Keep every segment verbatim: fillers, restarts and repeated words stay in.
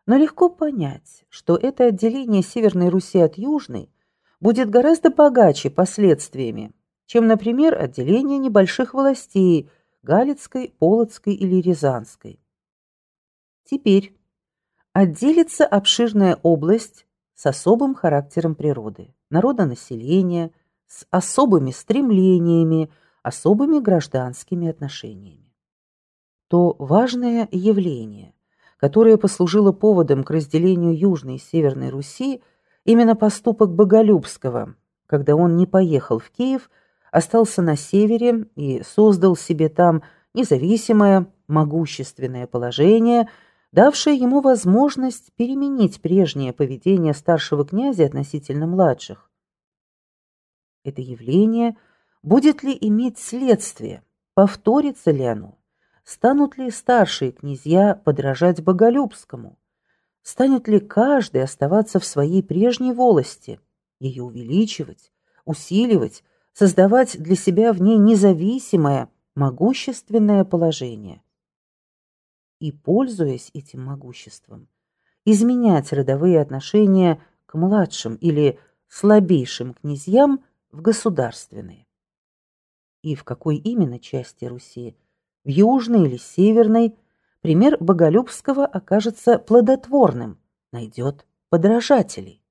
Но легко понять, что это отделение Северной Руси от Южной будет гораздо богаче последствиями, чем, например, отделение небольших властей Галицкой, Полоцкой или Рязанской. Теперь отделится обширная область с особым характером природы, народонаселения, с особыми стремлениями, особыми гражданскими отношениями. То важное явление, которое послужило поводом к разделению Южной и Северной Руси, именно поступок Боголюбского, когда он не поехал в Киев, остался на севере и создал себе там независимое, могущественное положение, давшее ему возможность переменить прежнее поведение старшего князя относительно младших. Это явление будет ли иметь следствие, повторится ли оно? Станут ли старшие князья подражать Боголюбскому? Станет ли каждый оставаться в своей прежней волости, ее увеличивать, усиливать, создавать для себя в ней независимое, могущественное положение? И, пользуясь этим могуществом, изменять родовые отношения к младшим или слабейшим князьям в государственные? И в какой именно части Руси, в южной или северной, пример Боголюбского окажется плодотворным, найдет подражателей.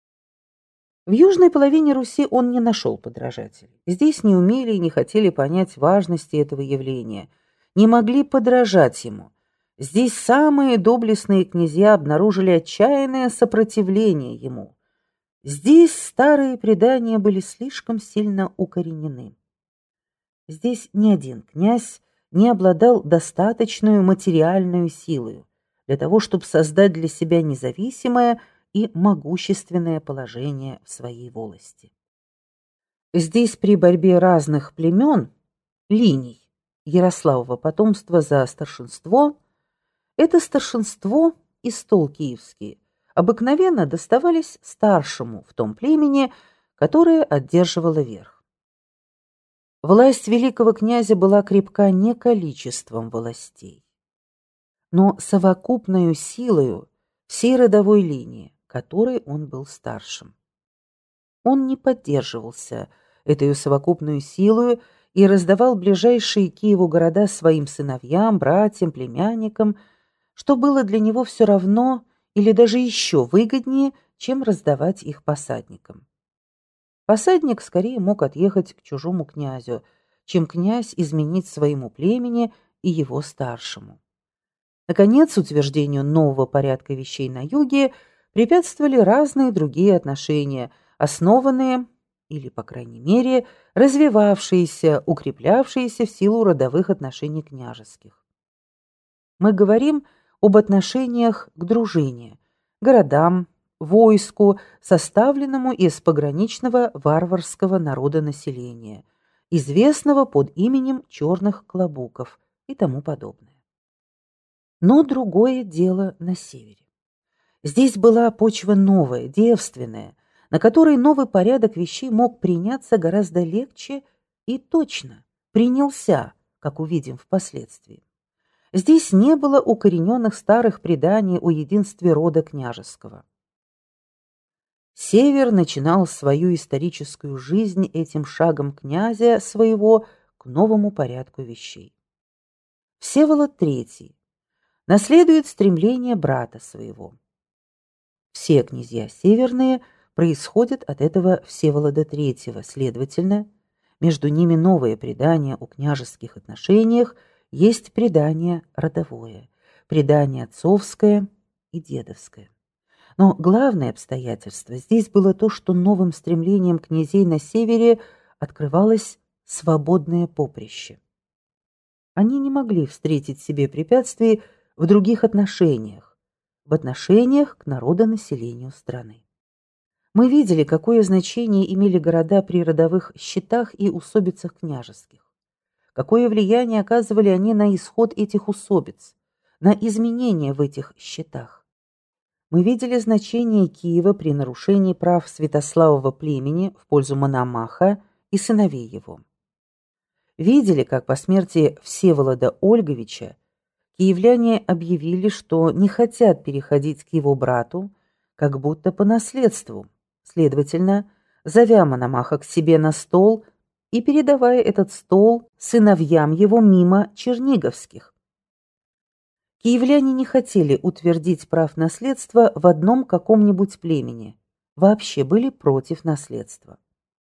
В южной половине Руси он не нашел подражателей. Здесь не умели и не хотели понять важности этого явления, не могли подражать ему. Здесь самые доблестные князья обнаружили отчаянное сопротивление ему. Здесь старые предания были слишком сильно укоренены. Здесь ни один князь не обладал достаточной материальной силой для того, чтобы создать для себя независимое и могущественное положение в своей волости. Здесь при борьбе разных племен, линий Ярославова потомства за старшинство, это старшинство и стол киевский обыкновенно доставались старшему в том племени, которое одерживало верх. Власть великого князя была крепка не количеством властей, но совокупною силою всей родовой линии, которой он был старшим. Он не поддерживался этой совокупной силою и раздавал ближайшие к Киеву города своим сыновьям, братьям, племянникам, что было для него все равно или даже еще выгоднее, чем раздавать их посадникам. Посадник скорее мог отъехать к чужому князю, чем князь изменить своему племени и его старшему. Наконец, утверждению нового порядка вещей на юге препятствовали разные другие отношения, основанные, или, по крайней мере, развивавшиеся, укреплявшиеся в силу родовых отношений княжеских. Мы говорим об отношениях к дружине, городам, войску, составленному из пограничного варварского народонаселения, известного под именем черных клобуков и тому подобное. Но другое дело на севере. Здесь была почва новая, девственная, на которой новый порядок вещей мог приняться гораздо легче и точно принялся, как увидим впоследствии. Здесь не было укорененных старых преданий о единстве рода княжеского. Север начинал свою историческую жизнь этим шагом князя своего к новому порядку вещей. Всеволод третий наследует стремление брата своего. Все князья северные происходят от этого Всеволода третьего, следовательно, между ними новое предание о княжеских отношениях есть предание родовое, предание отцовское и дедовское. Но главное обстоятельство здесь было то, что новым стремлением князей на севере открывалось свободное поприще. Они не могли встретить себе препятствий в других отношениях, в отношениях к народонаселению страны. Мы видели, какое значение имели города при родовых счетах и усобицах княжеских, какое влияние оказывали они на исход этих усобиц, на изменения в этих счетах. Мы видели значение Киева при нарушении прав Святославова племени в пользу Мономаха и сыновей его. Видели, как по смерти Всеволода Ольговича киевляне объявили, что не хотят переходить к его брату, как будто по наследству, следовательно, зовя Мономаха к себе на стол и передавая этот стол сыновьям его мимо черниговских. Киевляне не хотели утвердить прав наследства в одном каком-нибудь племени, вообще были против наследства.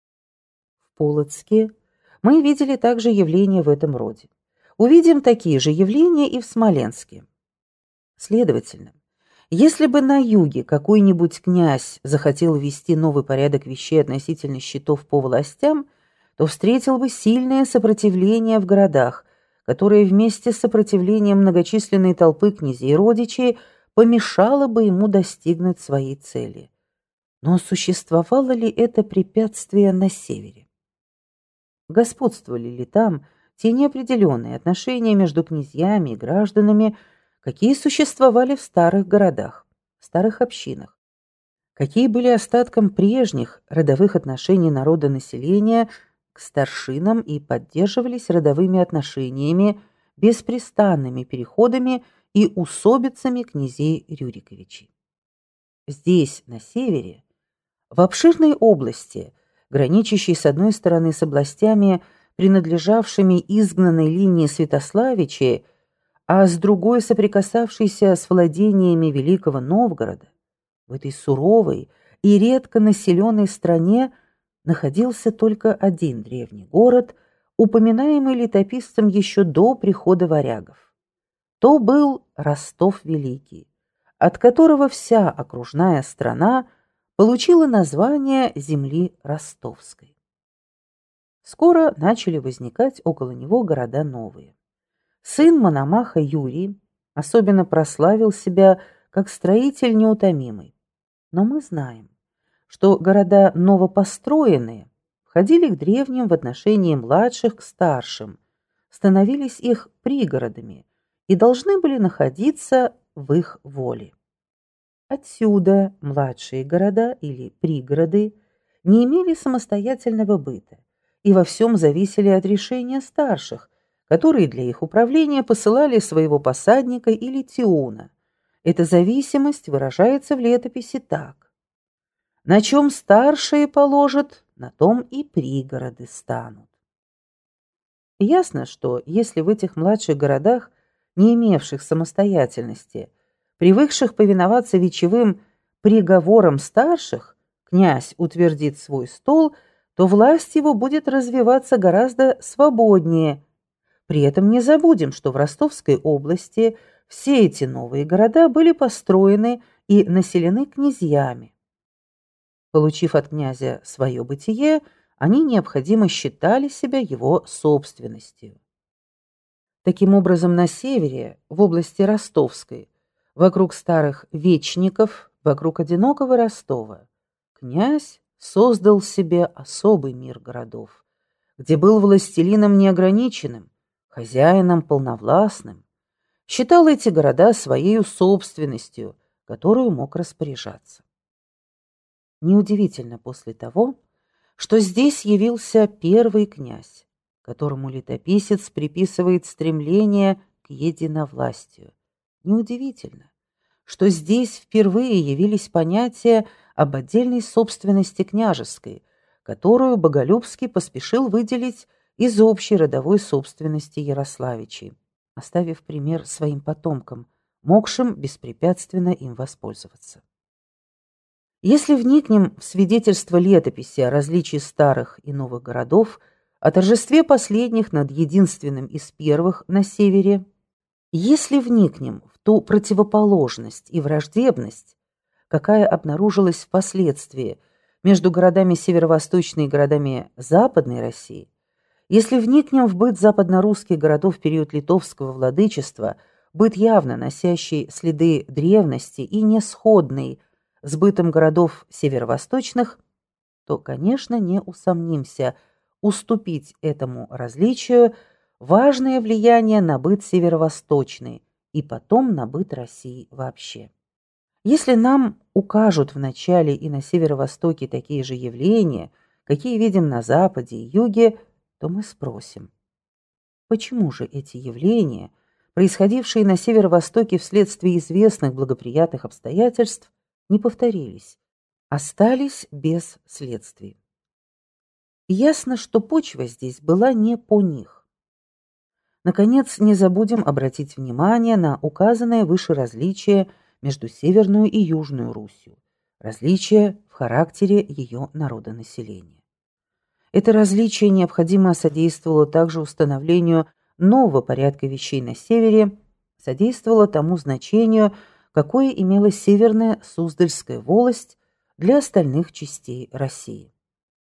В Полоцке мы видели также явления в этом роде. Увидим такие же явления и в Смоленске. Следовательно, если бы на юге какой-нибудь князь захотел ввести новый порядок вещей относительно счетов по властям, то встретил бы сильное сопротивление в городах, которое вместе с сопротивлением многочисленной толпы князей и родичей помешало бы ему достигнуть своей цели. Но существовало ли это препятствие на севере? Господствовали ли там те неопределенные отношения между князьями и гражданами, какие существовали в старых городах, старых общинах? Какие были остатком прежних родовых отношений народа-населения к старшинам и поддерживались родовыми отношениями, беспрестанными переходами и усобицами князей Рюриковичей? Здесь, на севере, в обширной области, граничащей с одной стороны с областями, принадлежавшими изгнанной линии Святославичей, а с другой соприкасавшейся с владениями Великого Новгорода, в этой суровой и редко населенной стране находился только один древний город, упоминаемый летописцем еще до прихода варягов. То был Ростов-Великий, от которого вся окружная страна получила название земли Ростовской. Скоро начали возникать около него города новые. Сын Мономаха Юрий особенно прославил себя как строитель неутомимый. Но мы знаем, что города новопостроенные входили к древним в отношении младших к старшим, становились их пригородами и должны были находиться в их воле. Отсюда младшие города или пригороды не имели самостоятельного быта и во всем зависели от решения старших, которые для их управления посылали своего посадника или тиуна. Эта зависимость выражается в летописи так: на чем старшие положат, на том и пригороды станут. Ясно, что если в этих младших городах, не имевших самостоятельности, привыкших повиноваться вечевым приговорам старших, князь утвердит свой стол, то власть его будет развиваться гораздо свободнее. При этом не забудем, что в Ростовской области все эти новые города были построены и населены князьями. Получив от князя свое бытие, они необходимо считали себя его собственностью. Таким образом, на севере, в области Ростовской, вокруг старых вечников, вокруг одинокого Ростова, князь создал себе особый мир городов, где был властелином неограниченным, хозяином полновластным, считал эти города своей собственностью, которую мог распоряжаться. Неудивительно после того, что здесь явился первый князь, которому летописец приписывает стремление к единовластию. Неудивительно, что здесь впервые явились понятия об отдельной собственности княжеской, которую Боголюбский поспешил выделить из общей родовой собственности Ярославичей, оставив пример своим потомкам, могшим беспрепятственно им воспользоваться. Если вникнем в свидетельство летописи о различии старых и новых городов, о торжестве последних над единственным из первых на севере, если вникнем в ту противоположность и враждебность, какая обнаружилась впоследствии между городами северо-восточной и городами Западной России, если вникнем в быт западно-русских городов в период литовского владычества, быт явно носящий следы древности и не сходный с бытом городов северо-восточных, то, конечно, не усомнимся уступить этому различию важное влияние на быт северо-восточный и потом на быт России вообще. Если нам укажут в начале и на северо-востоке такие же явления, какие видим на западе и юге, то мы спросим, почему же эти явления, происходившие на северо-востоке вследствие известных благоприятных обстоятельств, не повторились, остались без следствий. Ясно, что почва здесь была не по них. Наконец, не забудем обратить внимание на указанное выше различие между Северную и Южную Русью, различие в характере ее народонаселения. Это различие необходимо содействовало также установлению нового порядка вещей на севере, содействовало тому значению, какое имела Северная Суздальская волость для остальных частей России.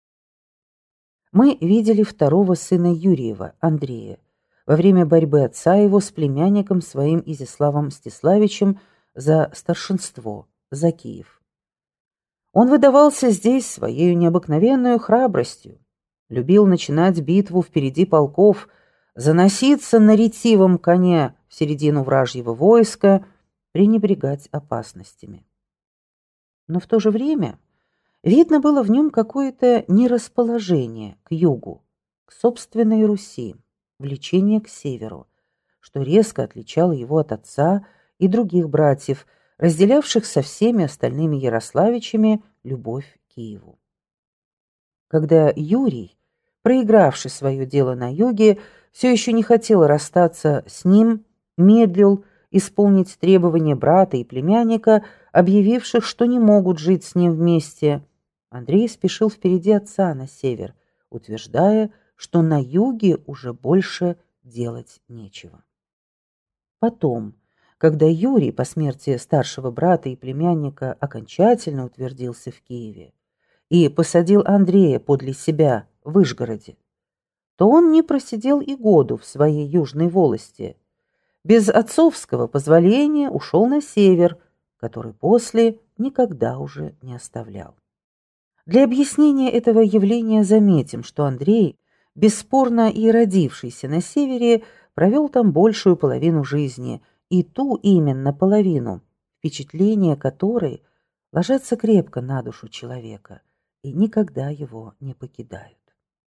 Мы видели второго сына Юрьева, Андрея, во время борьбы отца его с племянником своим Изяславом Мстиславичем за старшинство, за Киев. Он выдавался здесь своей необыкновенной храбростью, любил начинать битву впереди полков, заноситься на ретивом коне в середину вражьего войска, пренебрегать опасностями. Но в то же время видно было в нем какое-то нерасположение к югу, к собственной Руси, влечение к северу, что резко отличало его от отца и других братьев, разделявших со всеми остальными ярославичами любовь к Киеву. Когда Юрий, проигравший свое дело на юге, все еще не хотел расстаться с ним, медлил исполнить требования брата и племянника, объявивших, что не могут жить с ним вместе, Андрей спешил впереди отца на север, утверждая, что на юге уже больше делать нечего. Потом, когда Юрий по смерти старшего брата и племянника окончательно утвердился в Киеве и посадил Андрея подле себя в Вышгороде, то он не просидел и году в своей южной волости. Без отцовского позволения ушел на север, который после никогда уже не оставлял. Для объяснения этого явления заметим, что Андрей, бесспорно и родившийся на севере, провел там большую половину жизни, и ту именно половину, впечатления которой ложатся крепко на душу человека и никогда его не покидают.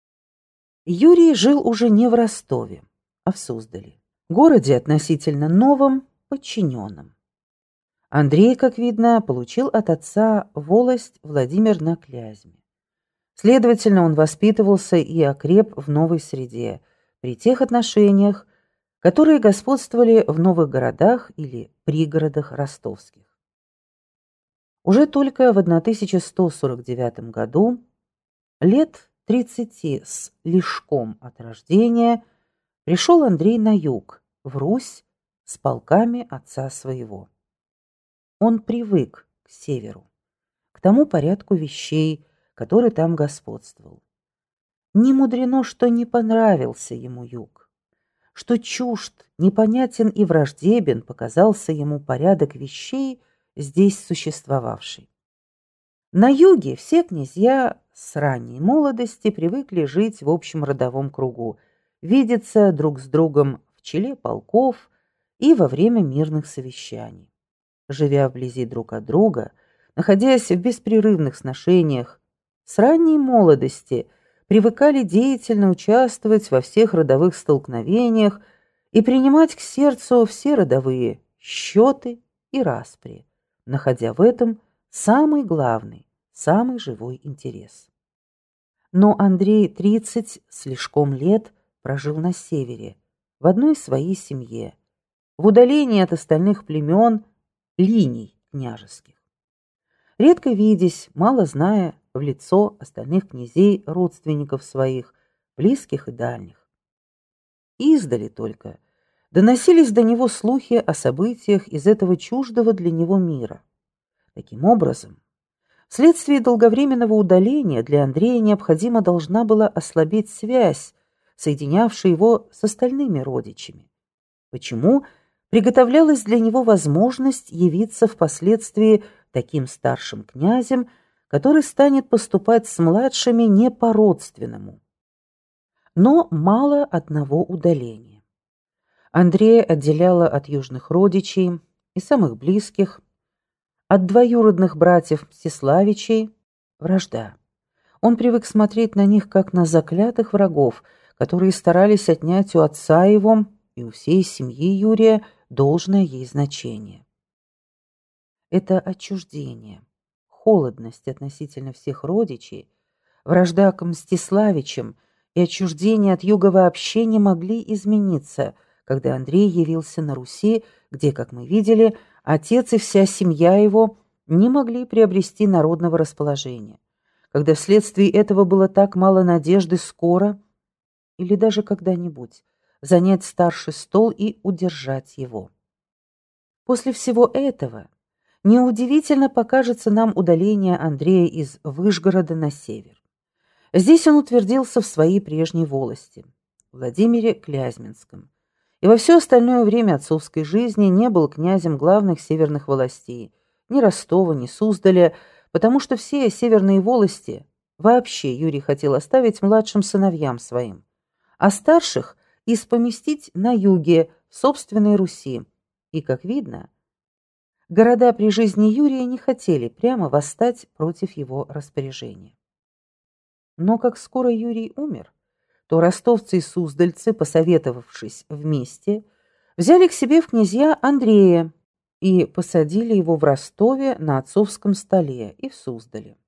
Юрий жил уже не в Ростове, а в Суздале, городе относительно новом, подчиненном. Андрей, как видно, получил от отца волость Владимир на Клязьме. Следовательно, он воспитывался и окреп в новой среде, при тех отношениях, которые господствовали в новых городах или пригородах ростовских. Уже только в тысяча сто сорок девятом году, лет тридцати с лишком от рождения, пришел Андрей на юг, в Русь, с полками отца своего. Он привык к северу, к тому порядку вещей, который там господствовал. Не мудрено, что не понравился ему юг, что чужд, непонятен и враждебен показался ему порядок вещей, здесь существовавший. На юге все князья с ранней молодости привыкли жить в общем родовом кругу, видеться друг с другом в челе полков и во время мирных совещаний. Живя вблизи друг от друга, находясь в беспрерывных сношениях, с ранней молодости привыкали деятельно участвовать во всех родовых столкновениях и принимать к сердцу все родовые счеты и распри, находя в этом самый главный, самый живой интерес. Но Андрей тридцать слишком лет прожил на севере, в одной своей семье, в удалении от остальных племен, линий княжеских. Редко видясь, мало зная в лицо остальных князей, родственников своих, близких и дальних. Издали только доносились до него слухи о событиях из этого чуждого для него мира. Таким образом, вследствие долговременного удаления для Андрея необходимо должна была ослабеть связь, соединявшая его с остальными родичами. Почему приготовлялась для него возможность явиться впоследствии таким старшим князем, который станет поступать с младшими не по-родственному. Но мало одного удаления. Андрея отделяла от южных родичей и самых близких, от двоюродных братьев Мстиславичей, вражда. Он привык смотреть на них как на заклятых врагов, которые старались отнять у отца его и у всей семьи Юрия должное ей значение. Это отчуждение, холодность относительно всех родичей, вражда к Мстиславичам и отчуждение от юга вообще не могли измениться, когда Андрей явился на Руси, где, как мы видели, отец и вся семья его не могли приобрести народного расположения, когда вследствие этого было так мало надежды скоро или даже когда-нибудь занять старший стол и удержать его. После всего этого неудивительно покажется нам удаление Андрея из Выжгорода на север. Здесь он утвердился в своей прежней волости, Владимире Клязьминском, и во все остальное время отцовской жизни не был князем главных северных властей, ни Ростова, ни Суздаля, потому что все северные волости вообще Юрий хотел оставить младшим сыновьям своим, а старших испоместить на юге, в собственной Руси. И, как видно, города при жизни Юрия не хотели прямо восстать против его распоряжения. Но как скоро Юрий умер, то ростовцы и суздальцы, посоветовавшись вместе, взяли к себе в князья Андрея и посадили его в Ростове на отцовском столе и в Суздале.